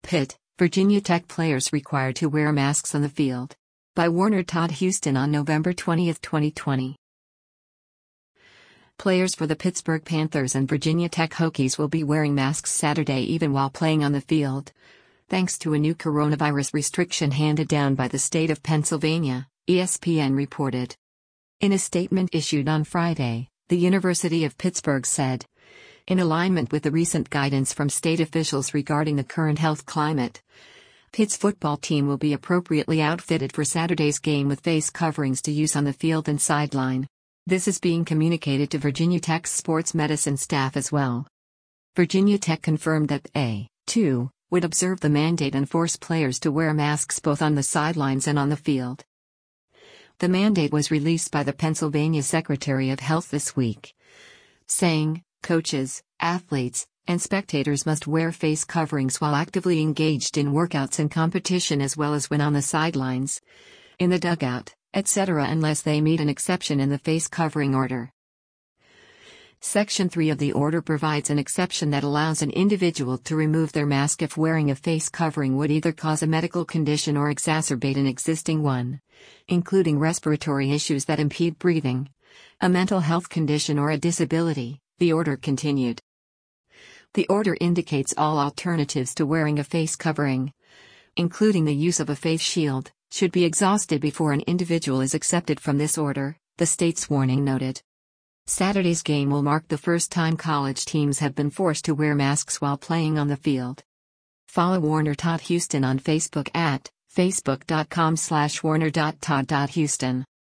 Pitt, Virginia Tech players required to wear masks on the field. By Warner Todd Houston on November 20, 2020. Players for the Pittsburgh Panthers and Virginia Tech Hokies will be wearing masks Saturday even while playing on the field, thanks to a new coronavirus restriction handed down by the state of Pennsylvania, ESPN reported. In a statement issued on Friday, the University of Pittsburgh said, in alignment with the recent guidance from state officials regarding the current health climate, Pitt's football team will be appropriately outfitted for Saturday's game with face coverings to use on the field and sideline. This is being communicated to Virginia Tech's sports medicine staff as well. Virginia Tech confirmed that they, too, would observe the mandate and force players to wear masks both on the sidelines and on the field. The mandate was released by the Pennsylvania Secretary of Health this week, saying, coaches, athletes, and spectators must wear face coverings while actively engaged in workouts and competition as well as when on the sidelines, in the dugout, etc. unless they meet an exception in the face covering order. Section 3 of the order provides an exception that allows an individual to remove their mask if wearing a face covering would either cause a medical condition or exacerbate an existing one, including respiratory issues that impede breathing, a mental health condition or a disability, the order continued. The order indicates all alternatives to wearing a face covering, including the use of a face shield, should be exhausted before an individual is accepted from this order, the state's warning noted. Saturday's game will mark the first time college teams have been forced to wear masks while playing on the field. Follow Warner Todd Houston on Facebook at facebook.com/warner.todd.houston.